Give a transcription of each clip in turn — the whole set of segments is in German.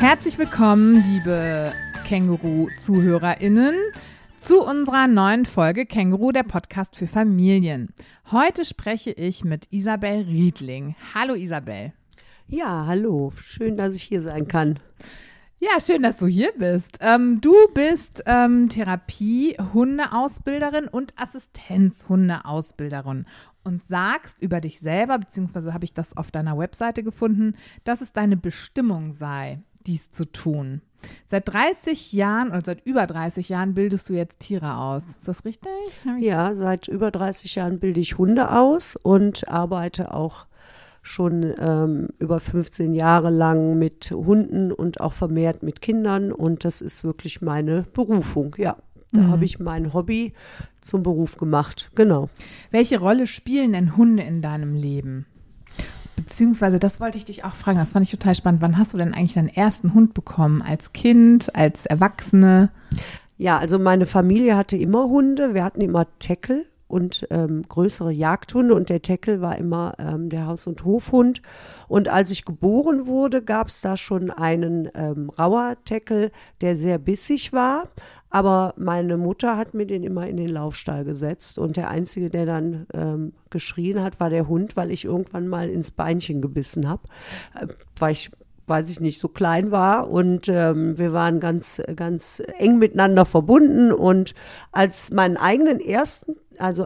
Herzlich willkommen, liebe Känguru-ZuhörerInnen, zu unserer neuen Folge Känguru, der Podcast für Familien. Heute spreche ich mit Isabel Riedling. Hallo Isabel. Ja, hallo. Schön, dass ich hier sein kann. Ja, schön, dass du hier bist. Du bist Therapie-Hundeausbilderin und Assistenzhundeausbilderin und sagst über dich selber, beziehungsweise habe ich das auf deiner Webseite gefunden, dass es deine Bestimmung sei, dies zu tun. Seit 30 Jahren oder seit über 30 Jahren bildest du jetzt Tiere aus. Ist das richtig? Ja, seit über 30 Jahren bilde ich Hunde aus und arbeite auch schon über 15 Jahre lang mit Hunden und auch vermehrt mit Kindern. Und das ist wirklich meine Berufung, ja. Da habe ich mein Hobby zum Beruf gemacht, genau. Welche Rolle spielen denn Hunde in deinem Leben? Beziehungsweise, das wollte ich dich auch fragen, das fand ich total spannend. Wann hast du denn eigentlich deinen ersten Hund bekommen? Als Kind, als Erwachsene? Ja, also meine Familie hatte immer Hunde. Wir hatten immer Teckel und größere Jagdhunde und der Teckel war immer der Haus- und Hofhund. Und als ich geboren wurde, gab es da schon einen Rauer Teckel, der sehr bissig war. Aber meine Mutter hat mir den immer in den Laufstall gesetzt und der Einzige, der dann geschrien hat, war der Hund, weil ich irgendwann mal ins Beinchen gebissen habe, weil ich, weiß ich nicht, so klein war und wir waren ganz, ganz eng miteinander verbunden und als meinen ersten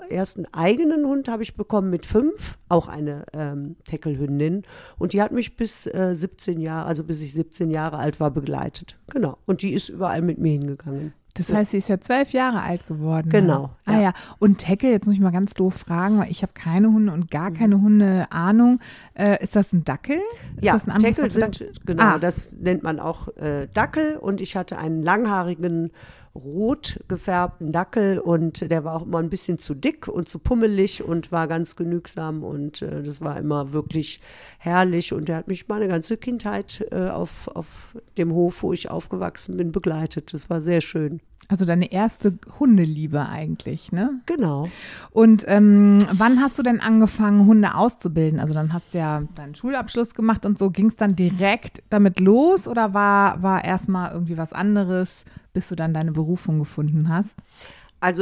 eigenen Hund habe ich bekommen mit 5, auch eine Teckelhündin und die hat mich bis 17 Jahre, also bis ich 17 Jahre alt war, begleitet. Genau. Und die ist überall mit mir hingegangen. Das heißt, sie ist ja 12 Jahre alt geworden. Genau. Ja. Ah ja, und Teckel, jetzt muss ich mal ganz doof fragen, weil ich habe keine Hunde und gar keine Hunde-Ahnung. Ist das ein Dackel? Ist ja, das ein Teckel sind, genau, das nennt man auch Dackel und ich hatte einen langhaarigen, rot gefärbten Dackel und der war auch immer ein bisschen zu dick und zu pummelig und war ganz genügsam und das war immer wirklich herrlich und der hat mich meine ganze Kindheit auf dem Hof, wo ich aufgewachsen bin, begleitet. Das war sehr schön. Also deine erste Hundeliebe eigentlich, ne? Genau. Und wann hast du denn angefangen, Hunde auszubilden? Also dann hast du ja deinen Schulabschluss gemacht und so. Ging es dann direkt damit los oder war erstmal irgendwie was anderes, bis du dann deine Berufung gefunden hast? Also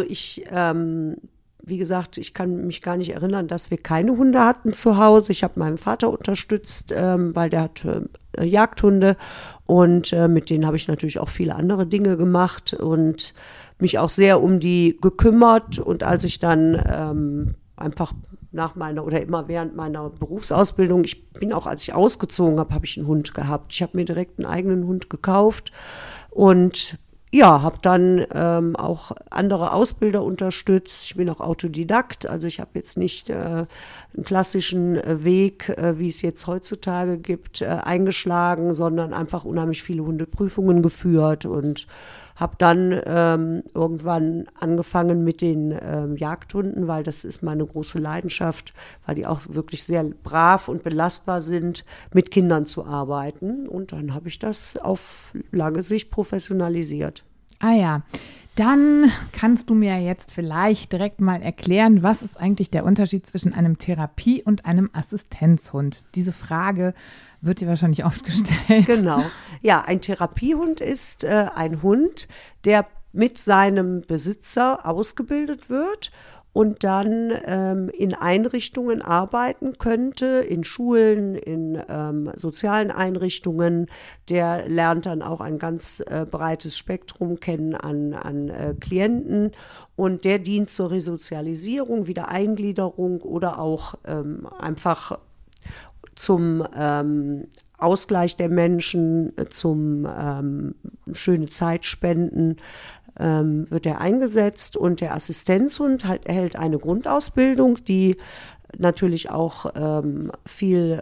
wie gesagt, ich kann mich gar nicht erinnern, dass wir keine Hunde hatten zu Hause. Ich habe meinen Vater unterstützt, weil der hat Jagdhunde und mit denen habe ich natürlich auch viele andere Dinge gemacht und mich auch sehr um die gekümmert. Und als ich dann einfach immer während meiner Berufsausbildung, als ich ausgezogen habe, habe ich einen Hund gehabt. Ich habe mir direkt einen eigenen Hund gekauft und ja, habe dann auch andere Ausbilder unterstützt. Ich bin auch Autodidakt, also ich habe jetzt nicht einen klassischen Weg, wie es jetzt heutzutage gibt, eingeschlagen, sondern einfach unheimlich viele Hundeprüfungen geführt und habe dann irgendwann angefangen mit den Jagdhunden, weil das ist meine große Leidenschaft, weil die auch wirklich sehr brav und belastbar sind, mit Kindern zu arbeiten. Und dann habe ich das auf lange Sicht professionalisiert. Ah ja, dann kannst du mir jetzt vielleicht direkt mal erklären, was ist eigentlich der Unterschied zwischen einem Therapie- und einem Assistenzhund? Diese Frage wird dir wahrscheinlich oft gestellt. Genau. Ja, ein Therapiehund ist ein Hund, der mit seinem Besitzer ausgebildet wird und dann in Einrichtungen arbeiten könnte, in Schulen, in sozialen Einrichtungen. Der lernt dann auch ein ganz breites Spektrum kennen an Klienten und der dient zur Resozialisierung, Wiedereingliederung oder auch einfach zum Ausgleich der Menschen, zum schöne Zeit spenden, wird er eingesetzt und der Assistenzhund erhält eine Grundausbildung, die natürlich auch viel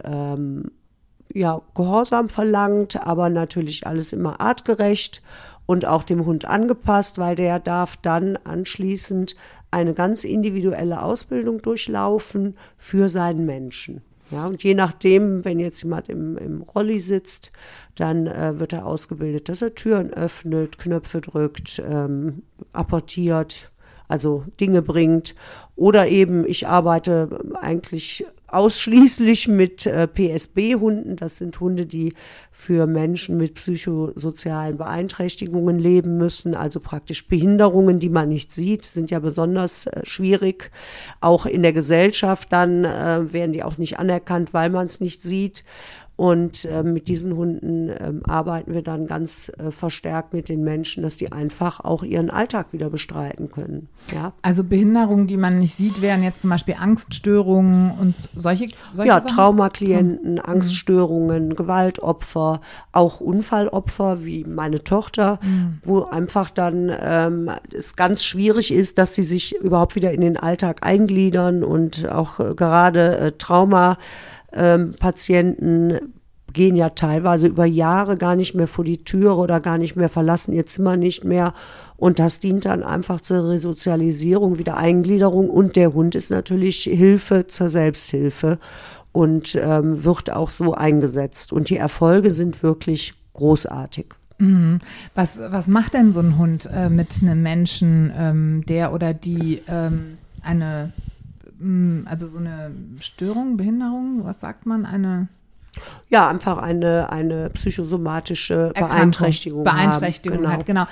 Gehorsam verlangt, aber natürlich alles immer artgerecht und auch dem Hund angepasst, weil der darf dann anschließend eine ganz individuelle Ausbildung durchlaufen für seinen Menschen. Ja, und je nachdem, wenn jetzt jemand im Rolli sitzt, dann wird er ausgebildet, dass er Türen öffnet, Knöpfe drückt, apportiert, also Dinge bringt. Oder eben, ich arbeite eigentlich ausschließlich mit PSB-Hunden. Das sind Hunde, die für Menschen mit psychosozialen Beeinträchtigungen leben müssen, also praktisch Behinderungen, die man nicht sieht, sind ja besonders schwierig. Auch in der Gesellschaft dann werden die auch nicht anerkannt, weil man es nicht sieht. Und mit diesen Hunden arbeiten wir dann ganz verstärkt mit den Menschen, dass die einfach auch ihren Alltag wieder bestreiten können. Ja? Also Behinderungen, die man nicht sieht, wären jetzt zum Beispiel Angststörungen und solche ja, Sachen? Traumaklienten, Angststörungen, Gewaltopfer, auch Unfallopfer wie meine Tochter, wo einfach dann es ganz schwierig ist, dass sie sich überhaupt wieder in den Alltag eingliedern und auch gerade Patienten gehen ja teilweise über Jahre gar nicht mehr vor die Türe oder gar nicht mehr, verlassen ihr Zimmer nicht mehr. Und das dient dann einfach zur Resozialisierung, wieder Eingliederung. Und der Hund ist natürlich Hilfe zur Selbsthilfe und wird auch so eingesetzt. Und die Erfolge sind wirklich großartig. Was macht denn so ein Hund mit einem Menschen, der oder die also so eine Störung, Behinderung, was sagt man, ja, einfach eine psychosomatische Beeinträchtigung hat, genau.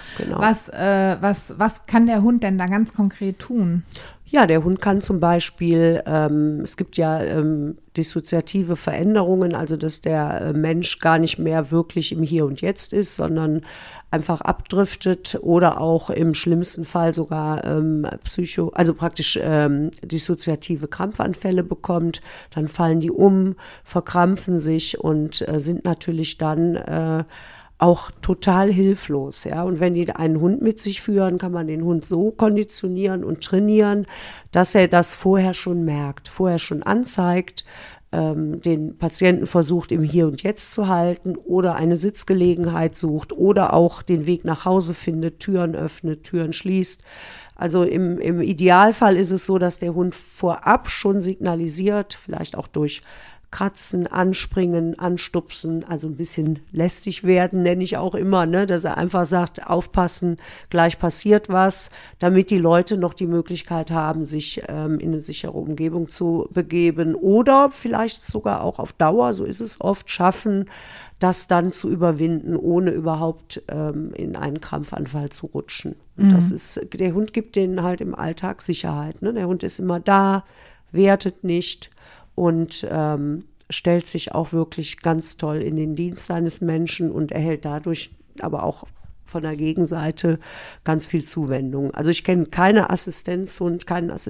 Was kann der Hund denn da ganz konkret tun? Ja, der Hund kann zum Beispiel, es gibt ja dissoziative Veränderungen, also dass der Mensch gar nicht mehr wirklich im Hier und Jetzt ist, sondern einfach abdriftet oder auch im schlimmsten Fall sogar also praktisch dissoziative Krampfanfälle bekommt. Dann fallen die um, verkrampfen sich und sind natürlich dann auch total hilflos, ja. Und wenn die einen Hund mit sich führen, kann man den Hund so konditionieren und trainieren, dass er das vorher schon merkt, vorher schon anzeigt, den Patienten versucht, im Hier und Jetzt zu halten oder eine Sitzgelegenheit sucht oder auch den Weg nach Hause findet, Türen öffnet, Türen schließt. Also im Idealfall ist es so, dass der Hund vorab schon signalisiert, vielleicht auch durch Kratzen, anspringen, anstupsen, also ein bisschen lästig werden, nenne ich auch immer, ne, dass er einfach sagt, aufpassen, gleich passiert was, damit die Leute noch die Möglichkeit haben, sich in eine sichere Umgebung zu begeben oder vielleicht sogar auch auf Dauer, so ist es oft, schaffen, das dann zu überwinden, ohne überhaupt in einen Krampfanfall zu rutschen. Und das ist, der Hund gibt denen halt im Alltag Sicherheit, ne? Der Hund ist immer da, wertet nicht und stellt sich auch wirklich ganz toll in den Dienst seines Menschen und erhält dadurch aber auch von der Gegenseite ganz viel Zuwendung. Also ich kenne keinen Assistenzhund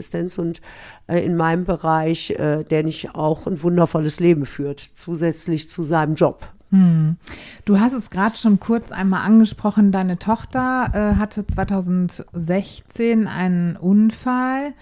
in meinem Bereich, der nicht auch ein wundervolles Leben führt, zusätzlich zu seinem Job. Du hast es gerade schon kurz einmal angesprochen, deine Tochter hatte 2016 einen Unfall.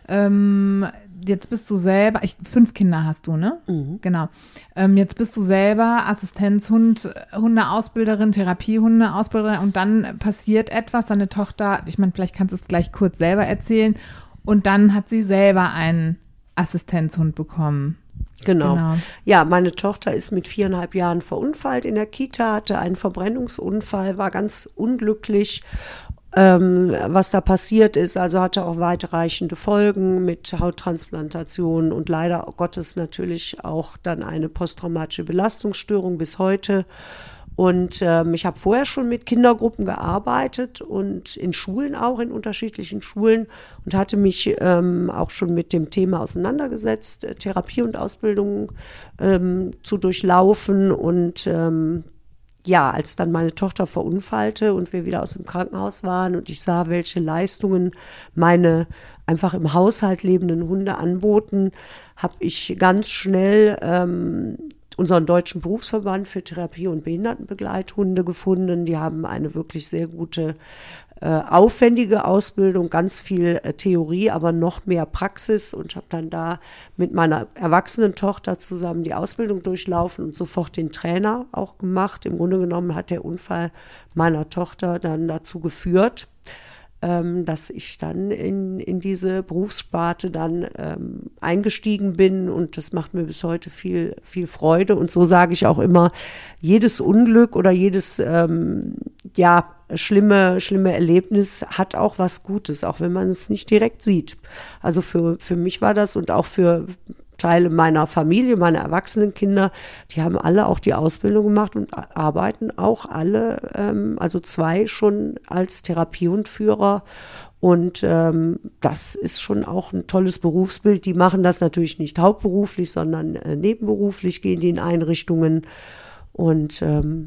Jetzt bist du selber, 5 Kinder hast du, ne? Genau. Jetzt bist du selber Assistenzhund, Hundeausbilderin, Therapiehundeausbilderin und dann passiert etwas, deine Tochter, ich meine, vielleicht kannst du es gleich kurz selber erzählen und dann hat sie selber einen Assistenzhund bekommen. Genau. Ja, meine Tochter ist mit 4,5 Jahren verunfallt in der Kita, hatte einen Verbrennungsunfall, war ganz unglücklich. Was da passiert ist, also hatte auch weitreichende Folgen mit Hauttransplantation und leider Gottes natürlich auch dann eine posttraumatische Belastungsstörung bis heute. Und ich habe vorher schon mit Kindergruppen gearbeitet und in Schulen auch, in unterschiedlichen Schulen und hatte mich auch schon mit dem Thema auseinandergesetzt, Therapie und Ausbildung zu durchlaufen und ja, als dann meine Tochter verunfallte und wir wieder aus dem Krankenhaus waren und ich sah, welche Leistungen meine einfach im Haushalt lebenden Hunde anboten, habe ich ganz schnell unseren Deutschen Berufsverband für Therapie- und Behindertenbegleithunde gefunden. Die haben eine wirklich sehr gute, aufwendige Ausbildung, ganz viel Theorie, aber noch mehr Praxis und habe dann da mit meiner erwachsenen Tochter zusammen die Ausbildung durchlaufen und sofort den Trainer auch gemacht. Im Grunde genommen hat der Unfall meiner Tochter dann dazu geführt, dass ich dann in diese Berufssparte dann eingestiegen bin, und das macht mir bis heute viel, viel Freude. Und so sage ich auch immer, jedes Unglück oder jedes schlimme Erlebnis hat auch was Gutes, auch wenn man es nicht direkt sieht. Also für mich war das, und auch für Teile meiner Familie, meine erwachsenen Kinder, die haben alle auch die Ausbildung gemacht und arbeiten auch alle, also 2 schon als Therapiehundführer. Und das ist schon auch ein tolles Berufsbild. Die machen das natürlich nicht hauptberuflich, sondern nebenberuflich, gehen die in Einrichtungen. Und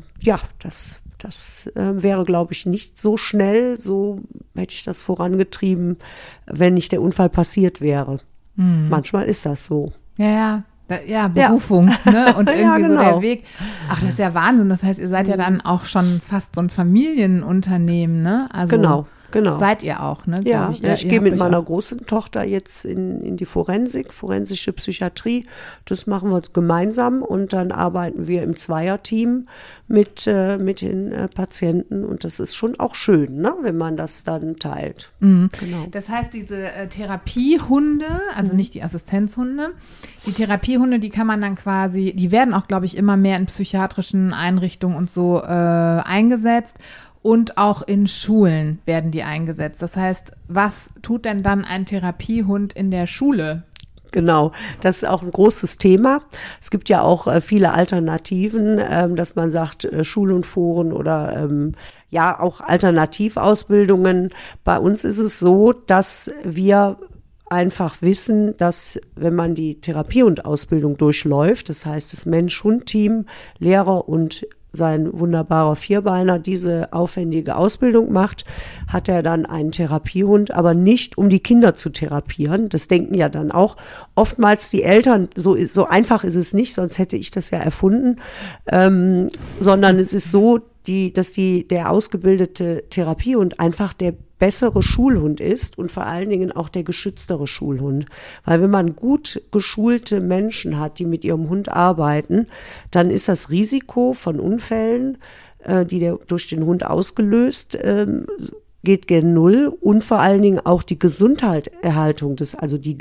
das wäre, glaube ich, nicht so schnell, so hätte ich das vorangetrieben, wenn nicht der Unfall passiert wäre. Manchmal ist das so. Berufung, ne? Und irgendwie genau. so der Weg. Ach, das ist ja Wahnsinn. Das heißt, ihr seid ja dann auch schon fast so ein Familienunternehmen, ne? Also Genau. seid ihr auch, ne? Ja, ich gehe mit meiner auch großen Tochter jetzt in die forensische Psychiatrie. Das machen wir gemeinsam, und dann arbeiten wir im Zweierteam mit den Patienten, und das ist schon auch schön, ne, wenn man das dann teilt. Mhm. Genau. Das heißt, diese Therapiehunde, also nicht die Assistenzhunde, die Therapiehunde, die kann man dann quasi, die werden auch, glaube ich, immer mehr in psychiatrischen Einrichtungen und so eingesetzt. Und auch in Schulen werden die eingesetzt. Das heißt, was tut denn dann ein Therapiehund in der Schule? Genau, das ist auch ein großes Thema. Es gibt ja auch viele Alternativen, dass man sagt, Schul- und Foren oder auch Alternativausbildungen. Bei uns ist es so, dass wir einfach wissen, dass wenn man die Therapiehundausbildung durchläuft, das heißt das Mensch-Hund-Team, Lehrer und sein wunderbarer Vierbeiner diese aufwendige Ausbildung macht, hat er dann einen Therapiehund, aber nicht, um die Kinder zu therapieren. Das denken ja dann auch oftmals die Eltern, so einfach ist es nicht, sonst hätte ich das ja erfunden, sondern es ist so, dass der ausgebildete Therapiehund einfach der bessere Schulhund ist und vor allen Dingen auch der geschütztere Schulhund. Weil wenn man gut geschulte Menschen hat, die mit ihrem Hund arbeiten, dann ist das Risiko von Unfällen, durch den Hund ausgelöst, geht gen Null, und vor allen Dingen auch die Gesunderhaltung des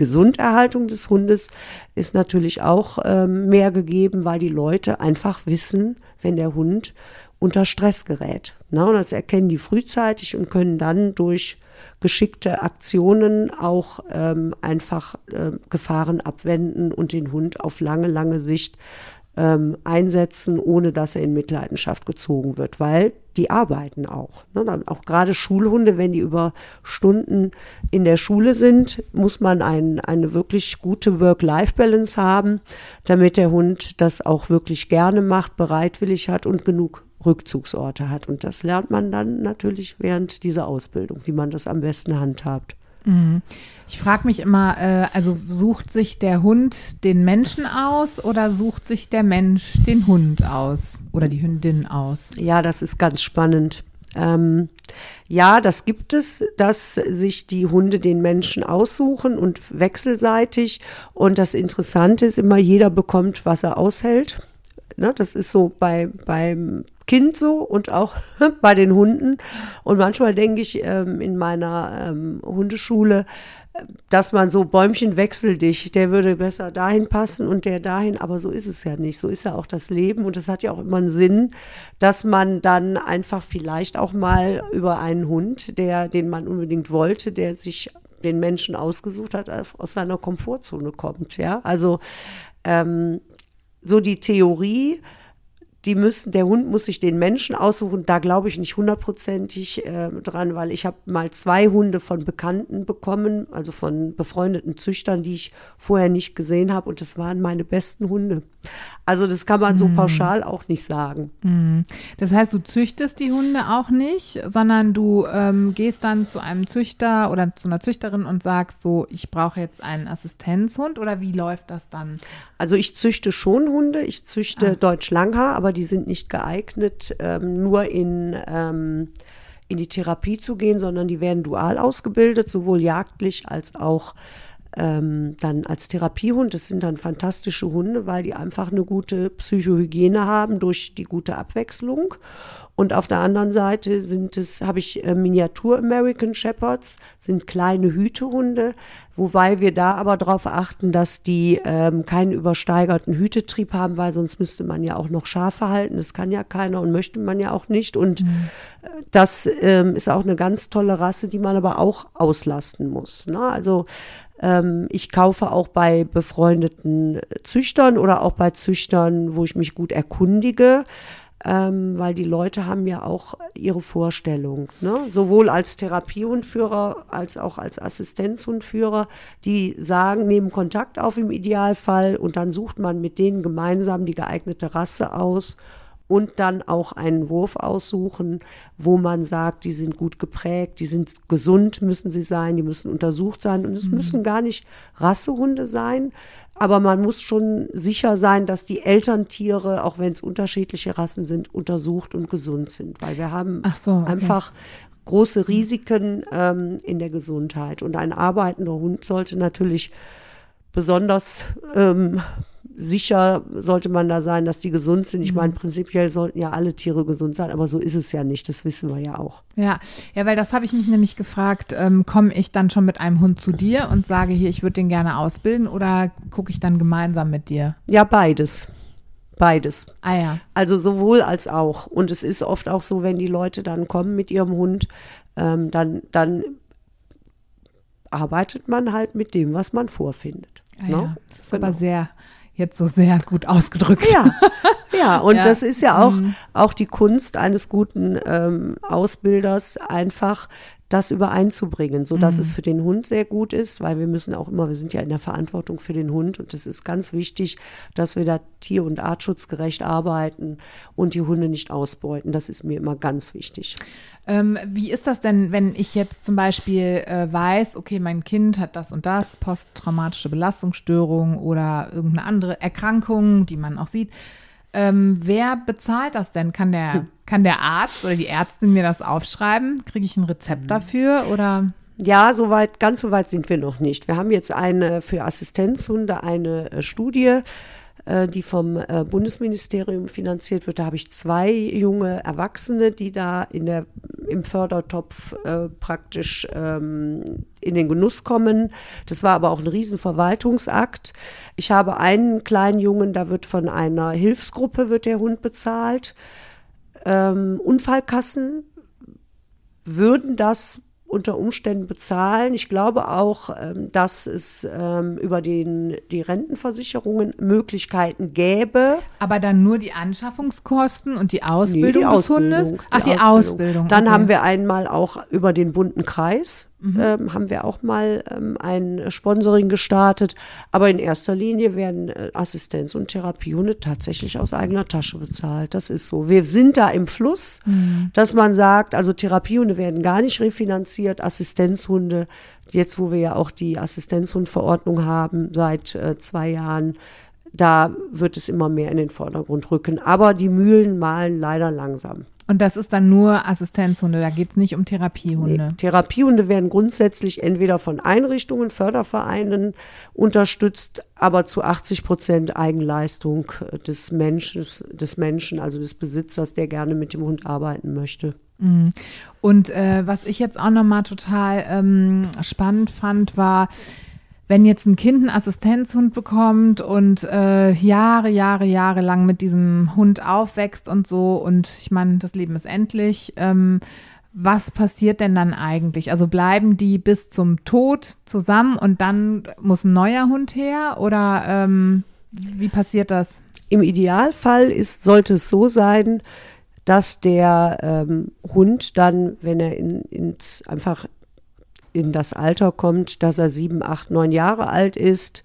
Hundes ist natürlich auch mehr gegeben, weil die Leute einfach wissen, wenn der Hund unter Stress gerät. Und das erkennen die frühzeitig und können dann durch geschickte Aktionen auch einfach Gefahren abwenden und den Hund auf lange, lange Sicht einsetzen, ohne dass er in Mitleidenschaft gezogen wird, weil die arbeiten auch. Dann auch gerade Schulhunde, wenn die über Stunden in der Schule sind, muss man eine wirklich gute Work-Life-Balance haben, damit der Hund das auch wirklich gerne macht, bereitwillig hat und genug Rückzugsorte hat. Und das lernt man dann natürlich während dieser Ausbildung, wie man das am besten handhabt. Ich frage mich immer, also sucht sich der Hund den Menschen aus oder sucht sich der Mensch den Hund aus oder die Hündin aus? Ja, das ist ganz spannend. Ja, das gibt es, dass sich die Hunde den Menschen aussuchen und wechselseitig. Und das Interessante ist immer, jeder bekommt, was er aushält. Ne, das ist so beim Kind so und auch bei den Hunden. Und manchmal denke ich in meiner Hundeschule, dass man so Bäumchen wechsel dich, der würde besser dahin passen und der dahin, aber so ist es ja nicht. So ist ja auch das Leben, und es hat ja auch immer einen Sinn, dass man dann einfach vielleicht auch mal über einen Hund, den man unbedingt wollte, der sich den Menschen ausgesucht hat, aus seiner Komfortzone kommt. Ja, also so die Theorie, der Hund muss sich den Menschen aussuchen, da glaube ich nicht hundertprozentig dran, weil ich habe mal 2 Hunde von Bekannten bekommen, also von befreundeten Züchtern, die ich vorher nicht gesehen habe, und das waren meine besten Hunde. Also das kann man so pauschal auch nicht sagen. Das heißt, du züchtest die Hunde auch nicht, sondern du gehst dann zu einem Züchter oder zu einer Züchterin und sagst so, ich brauche jetzt einen Assistenzhund, oder wie läuft das dann? Also ich züchte schon Hunde, ich züchte Deutsch Langhaar, aber die sind nicht geeignet, nur in die Therapie zu gehen, sondern die werden dual ausgebildet, sowohl jagdlich als auch dann als Therapiehund. Das sind dann fantastische Hunde, weil die einfach eine gute Psychohygiene haben durch die gute Abwechslung. Und auf der anderen Seite habe ich Miniatur American Shepherds, sind kleine Hütehunde, wobei wir da aber darauf achten, dass die keinen übersteigerten Hütetrieb haben, weil sonst müsste man ja auch noch Schafe halten. Das kann ja keiner und möchte man ja auch nicht. Und das ist auch eine ganz tolle Rasse, die man aber auch auslasten muss. Ne? Also ich kaufe auch bei befreundeten Züchtern oder auch bei Züchtern, wo ich mich gut erkundige, weil die Leute haben ja auch ihre Vorstellung, ne? Sowohl als Therapiehundführer als auch als Assistenzhundführer, die sagen, nehmen Kontakt auf im Idealfall und dann sucht man mit denen gemeinsam die geeignete Rasse aus und dann auch einen Wurf aussuchen, wo man sagt, die sind gut geprägt, die sind gesund, müssen sie sein, die müssen untersucht sein und es müssen gar nicht Rassehunde sein, aber man muss schon sicher sein, dass die Elterntiere, auch wenn es unterschiedliche Rassen sind, untersucht und gesund sind, weil wir haben einfach große Risiken in der Gesundheit und ein arbeitender Hund sollte natürlich besonders sicher sollte man da sein, dass die gesund sind. Ich meine, prinzipiell sollten ja alle Tiere gesund sein, aber so ist es ja nicht. Das wissen wir ja auch. Ja, weil das habe ich mich nämlich gefragt, komme ich dann schon mit einem Hund zu dir und sage hier, ich würde den gerne ausbilden oder gucke ich dann gemeinsam mit dir? Ja, beides. Beides. Ah ja. Also sowohl als auch. Und es ist oft auch so, wenn die Leute dann kommen mit ihrem Hund, dann arbeitet man halt mit dem, was man vorfindet. Ah ja, das ist aber jetzt so sehr gut ausgedrückt. Ja, und das ist ja auch die Kunst eines guten Ausbilders, einfach das übereinzubringen, sodass es für den Hund sehr gut ist, weil wir sind ja in der Verantwortung für den Hund und es ist ganz wichtig, dass wir da tier- und artschutzgerecht arbeiten und die Hunde nicht ausbeuten. Das ist mir immer ganz wichtig. Wie ist das denn, wenn ich jetzt zum Beispiel weiß, okay, mein Kind hat das und das, posttraumatische Belastungsstörung oder irgendeine andere Erkrankung, die man auch sieht. Wer bezahlt das denn? Kann der Arzt oder die Ärztin mir das aufschreiben? Kriege ich ein Rezept dafür oder? Ja, ganz so weit sind wir noch nicht. Wir haben jetzt für Assistenzhunde eine Studie, die vom Bundesministerium finanziert wird. Da habe ich 2 junge Erwachsene, die da im Fördertopf praktisch in den Genuss kommen. Das war aber auch ein Riesenverwaltungsakt. Ich habe einen kleinen Jungen, da wird von einer Hilfsgruppe wird der Hund bezahlt. Unfallkassen würden das unter Umständen bezahlen. Ich glaube auch, dass es über die Rentenversicherungen Möglichkeiten gäbe. Aber dann nur die Anschaffungskosten und die Ausbildung des Hundes? Ach, die Ausbildung. Dann haben wir einmal auch über den bunten Kreis, haben wir auch mal ein Sponsoring gestartet. Aber in erster Linie werden Assistenz- und Therapiehunde tatsächlich aus eigener Tasche bezahlt. Das ist so. Wir sind da im Fluss, dass man sagt, also Therapiehunde werden gar nicht refinanziert, Assistenzhunde, jetzt wo wir ja auch die Assistenzhundverordnung haben seit 2 Jahren, da wird es immer mehr in den Vordergrund rücken. Aber die Mühlen mahlen leider langsam. Und das ist dann nur Assistenzhunde, da geht es nicht um Therapiehunde? Nee, Therapiehunde werden grundsätzlich entweder von Einrichtungen, Fördervereinen unterstützt, aber zu 80% Eigenleistung des Menschen, also des Besitzers, der gerne mit dem Hund arbeiten möchte. Und was ich jetzt auch nochmal total spannend fand, war, wenn jetzt ein Kind einen Assistenzhund bekommt und Jahre lang mit diesem Hund aufwächst und so, und ich meine, das Leben ist endlich, was passiert denn dann eigentlich? Also bleiben die bis zum Tod zusammen und dann muss ein neuer Hund her oder wie passiert das? Im Idealfall sollte es so sein, dass der Hund dann, wenn er einfach in das Alter kommt, dass er 7, 8, 9 Jahre alt ist,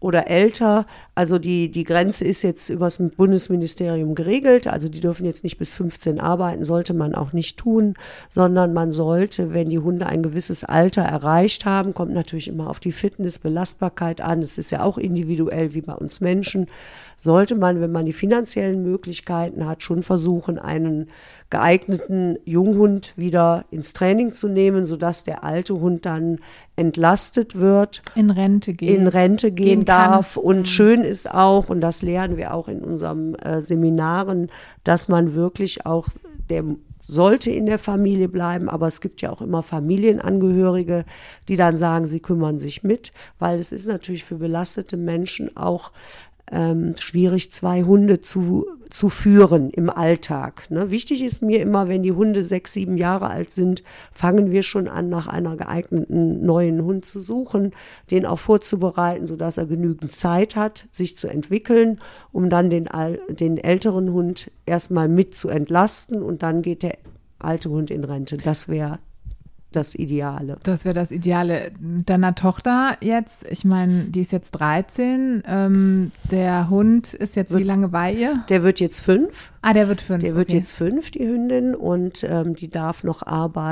oder älter. Also die Grenze ist jetzt übers Bundesministerium geregelt. Also die dürfen jetzt nicht bis 15 arbeiten, sollte man auch nicht tun, sondern man sollte, wenn die Hunde ein gewisses Alter erreicht haben, kommt natürlich immer auf die Fitness, Belastbarkeit an. Es ist ja auch individuell wie bei uns Menschen. Sollte man, wenn man die finanziellen Möglichkeiten hat, schon versuchen, einen geeigneten Junghund wieder ins Training zu nehmen, sodass der alte Hund dann entlastet wird, in Rente gehen darf. Und schön ist auch, und das lernen wir auch in unseren Seminaren, dass man wirklich auch, der sollte in der Familie bleiben, aber es gibt ja auch immer Familienangehörige, die dann sagen, sie kümmern sich mit, weil es ist natürlich für belastete Menschen auch schwierig, 2 Hunde zu führen im Alltag. Ne? Wichtig ist mir immer, wenn die Hunde 6, 7 Jahre alt sind, fangen wir schon an, nach einer geeigneten neuen Hund zu suchen, den auch vorzubereiten, sodass er genügend Zeit hat, sich zu entwickeln, um dann den älteren Hund erstmal mit zu entlasten und dann geht der alte Hund in Rente. Das wäre das Ideale. Das wäre das Ideale. Deiner Tochter jetzt, ich meine, die ist jetzt 13, der Hund ist jetzt wie lange bei ihr? Der wird jetzt 5. Ah, der wird 5. Der wird jetzt 5, die Hündin, und die darf noch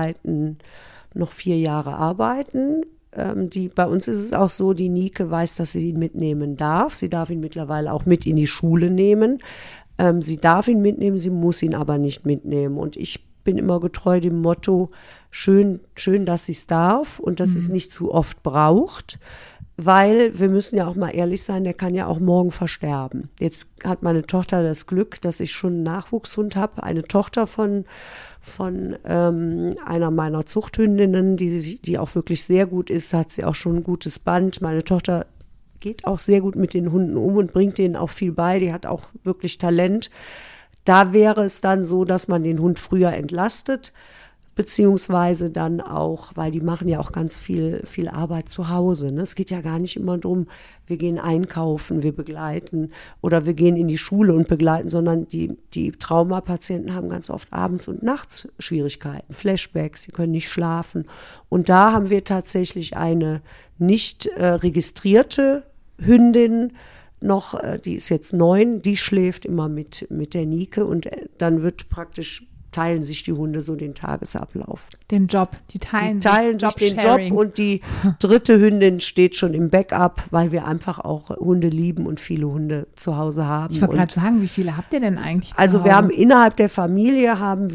4 Jahre arbeiten. Bei uns ist es auch so, die Nike weiß, dass sie ihn mitnehmen darf. Sie darf ihn mittlerweile auch mit in die Schule nehmen. Sie darf ihn mitnehmen, sie muss ihn aber nicht mitnehmen. Und ich bin immer getreu dem Motto, schön, dass sie es darf und dass sie es nicht zu oft braucht, weil wir müssen ja auch mal ehrlich sein, der kann ja auch morgen versterben. Jetzt hat meine Tochter das Glück, dass ich schon einen Nachwuchshund habe, eine Tochter von einer meiner Zuchthündinnen, die auch wirklich sehr gut ist, hat sie auch schon ein gutes Band. Meine Tochter geht auch sehr gut mit den Hunden um und bringt denen auch viel bei, die hat auch wirklich Talent. Da wäre es dann so, dass man den Hund früher entlastet, beziehungsweise dann auch, weil die machen ja auch ganz viel Arbeit zu Hause. Ne? Es geht ja gar nicht immer darum, wir gehen einkaufen, wir begleiten oder wir gehen in die Schule und begleiten, sondern die Traumapatienten haben ganz oft abends und nachts Schwierigkeiten, Flashbacks, sie können nicht schlafen. Und da haben wir tatsächlich eine nicht registrierte Hündin, noch, die ist jetzt 9, die schläft immer mit der Nike und dann wird praktisch, teilen sich die Hunde so den Tagesablauf. Den Job, die teilen sich den Job und die dritte Hündin steht schon im Backup, weil wir einfach auch Hunde lieben und viele Hunde zu Hause haben. Ich wollte gerade sagen, wie viele habt ihr denn eigentlich Also wir haben innerhalb der Familie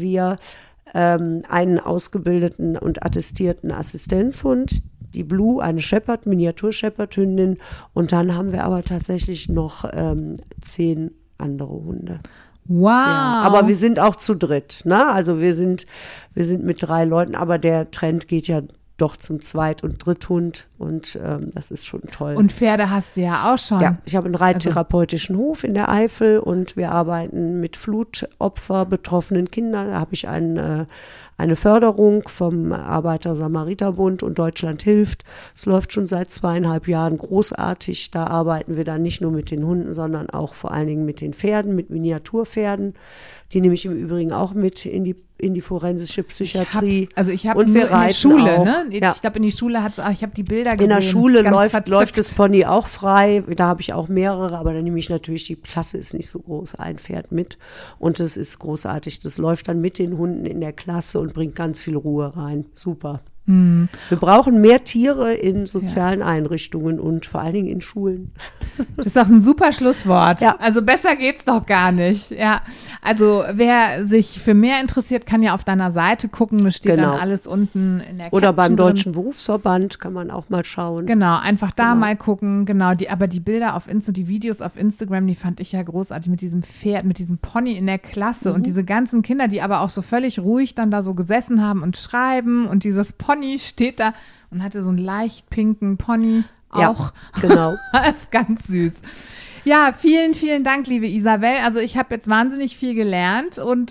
einen ausgebildeten und attestierten Assistenzhund, die Blue, eine Shepherd, Miniatur-Shepherd-Hündin, und dann haben wir aber tatsächlich noch 10 andere Hunde. Wow. Ja, aber wir sind auch zu dritt, ne? Also wir sind mit 3 Leuten, aber der Trend geht ja doch zum Zweit- und Dritthund und das ist schon toll. Und Pferde hast du ja auch schon. Ja, ich habe einen reittherapeutischen Hof in der Eifel und wir arbeiten mit Flutopfer, betroffenen Kindern. Da habe ich eine Förderung vom Arbeiter-Samariter-Bund und Deutschland hilft. Es läuft schon seit 2,5 Jahren großartig. Da arbeiten wir dann nicht nur mit den Hunden, sondern auch vor allen Dingen mit den Pferden, mit Miniaturpferden. Die nehme ich im Übrigen auch mit in die forensische Psychiatrie. Ich habe nur in der Schule, auch, ne? Ja. Ich glaube in die Schule ich habe die Bilder gesehen. In der Schule läuft das Pony auch frei. Da habe ich auch mehrere, aber dann nehme ich natürlich, die Klasse ist nicht so groß, ein Pferd mit. Und das ist großartig. Das läuft dann mit den Hunden in der Klasse und bringt ganz viel Ruhe rein. Super. Wir brauchen mehr Tiere in sozialen Einrichtungen und vor allen Dingen in Schulen. Das ist doch ein super Schlusswort. Ja. Also besser geht's doch gar nicht. Ja. Also wer sich für mehr interessiert, kann ja auf deiner Seite gucken. Das steht dann alles unten in der Caption oder beim drin. Deutschen Berufsverband kann man auch mal schauen. Genau, einfach da mal gucken. Genau, aber die Bilder auf die Videos auf Instagram, die fand ich ja großartig mit diesem Pferd, mit diesem Pony in der Klasse und diese ganzen Kinder, die aber auch so völlig ruhig dann da so gesessen haben und schreiben und dieses Pony steht da und hatte so einen leicht pinken Pony auch. Ja, genau. Das ist ganz süß. Ja, vielen, vielen Dank, liebe Isabel. Also ich habe jetzt wahnsinnig viel gelernt und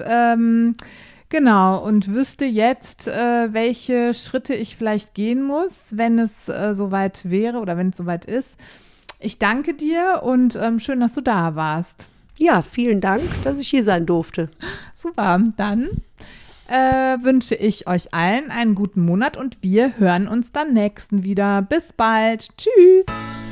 genau, und wüsste jetzt, welche Schritte ich vielleicht gehen muss, wenn es soweit wäre oder wenn es soweit ist. Ich danke dir und schön, dass du da warst. Ja, vielen Dank, dass ich hier sein durfte. Super, dann wünsche ich euch allen einen guten Monat und wir hören uns dann nächsten wieder. Bis bald. Tschüss.